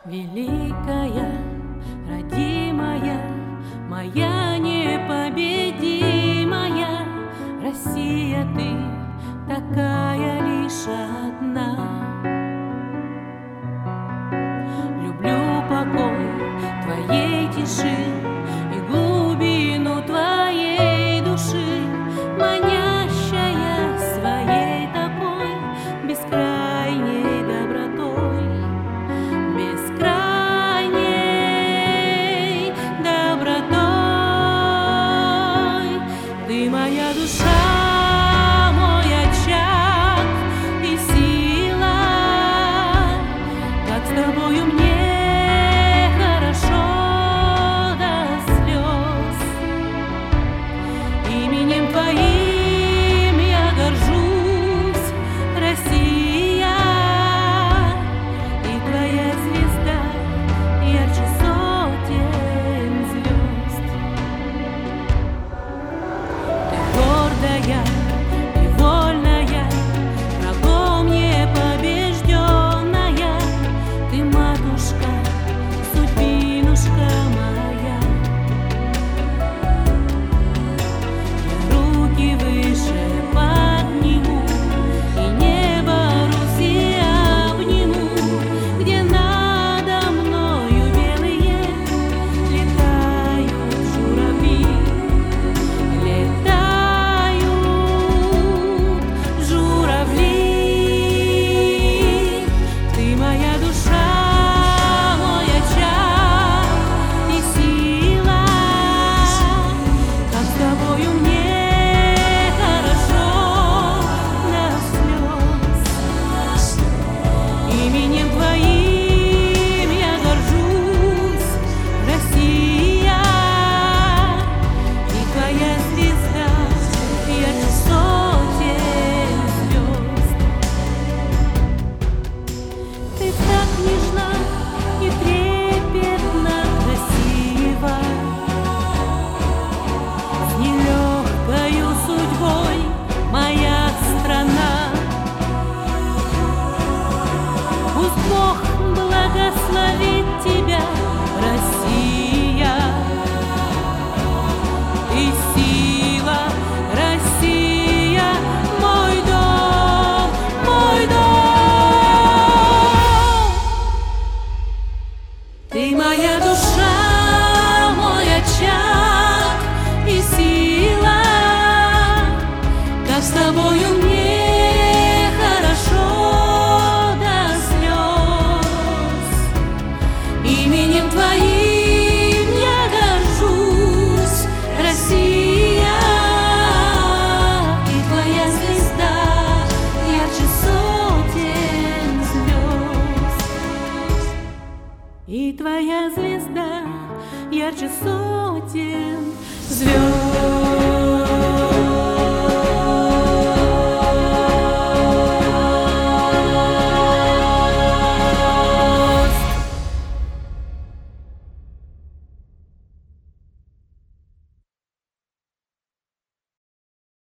Великая, родимая, моя непобедимая Россия, ты такая лишь одна. Люблю покой твоей тиши и глубину твоей души, манящая своей такой бескрайней добротой, бескрайней добротой. Ты моя душа, мой очаг и сила, как с тобою мне хорошо до слез. Именем твоим я горжусь, Россия, и твоя звезда ярче сотен звезд. Ты гордая и вольная, врагом непобежденная, ты матушка, судьбинушка моя. Руки выше подниму и небо Руси обниму, где надо мною белые летают журавли, летают журавли. Ты моя душа, мой очаг и сила, как с тобою мне хорошо до слез. Именем твоим я горжусь, Россия, и твоя звезда ярче сотен звезд. Ты так нежна и трепетно красива, с нелегкою судьбой моя страна. Пусть Бог благословит тебя, Россия,